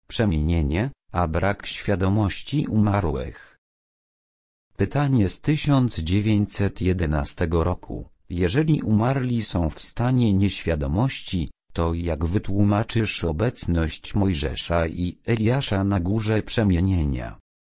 przemienienie, a brak świadomości umarłych. Pytanie z 1911 roku. Jeżeli umarli są w stanie nieświadomości, to jak wytłumaczysz obecność Mojżesza i Eliasza na górze przemienienia?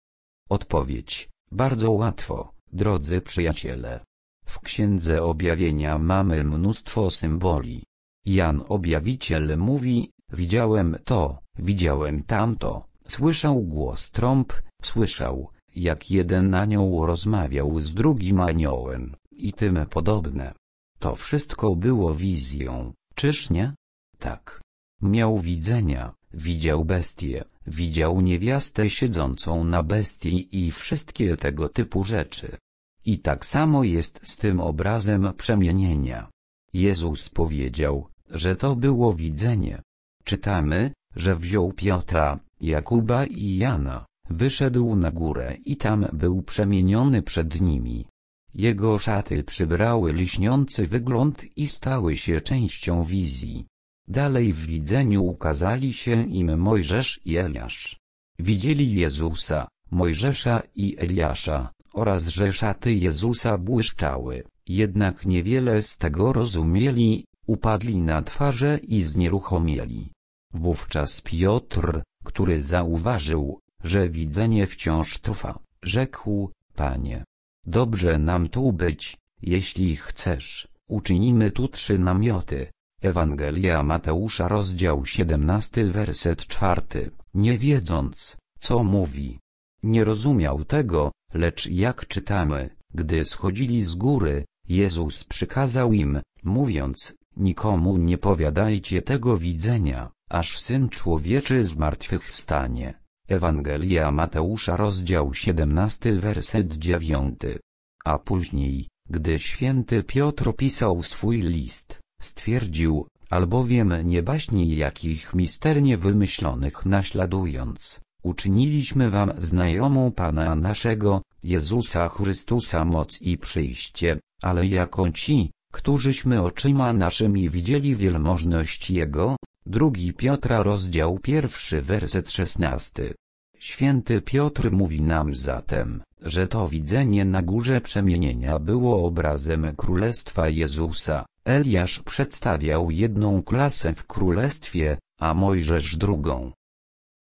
Odpowiedź: bardzo łatwo, drodzy przyjaciele. W Księdze Objawienia mamy mnóstwo symboli. Jan Objawiciel mówi: widziałem to, widziałem tamto, słyszał głos trąb, słyszał, jak jeden anioł rozmawiał z drugim aniołem, i tym podobne. To wszystko było wizją, czyż nie? Tak. Miał widzenia, widział bestię, widział niewiastę siedzącą na bestii i wszystkie tego typu rzeczy. I tak samo jest z tym obrazem przemienienia. Jezus powiedział, że to było widzenie. Czytamy, że wziął Piotra, Jakuba i Jana, wyszedł na górę i tam był przemieniony przed nimi. Jego szaty przybrały lśniący wygląd i stały się częścią wizji. Dalej w widzeniu ukazali się im Mojżesz i Eliasz. Widzieli Jezusa, Mojżesza i Eliasza, oraz że szaty Jezusa błyszczały, jednak niewiele z tego rozumieli, upadli na twarze i znieruchomieli. Wówczas Piotr, który zauważył, że widzenie wciąż trwa, rzekł: Panie, dobrze nam tu być, jeśli chcesz, uczynimy tu 3 namioty. Ewangelia Mateusza rozdział 17 werset 4, nie wiedząc, co mówi. Nie rozumiał tego, lecz jak czytamy, gdy schodzili z góry, Jezus przykazał im, mówiąc: nikomu nie powiadajcie tego widzenia, aż Syn Człowieczy zmartwychwstanie. Ewangelia Mateusza rozdział 17 werset 9. A później, gdy święty Piotr pisał swój list, stwierdził: albowiem nie baśni jakich misternie wymyślonych naśladując, uczyniliśmy wam znajomą Pana naszego, Jezusa Chrystusa moc i przyjście, ale jako ci, którzyśmy oczyma naszymi widzieli wielmożność Jego. 2 Piotra rozdział 1 werset 16. Święty Piotr mówi nam zatem, że to widzenie na górze przemienienia było obrazem Królestwa Jezusa. Eliasz przedstawiał jedną klasę w królestwie, a Mojżesz drugą.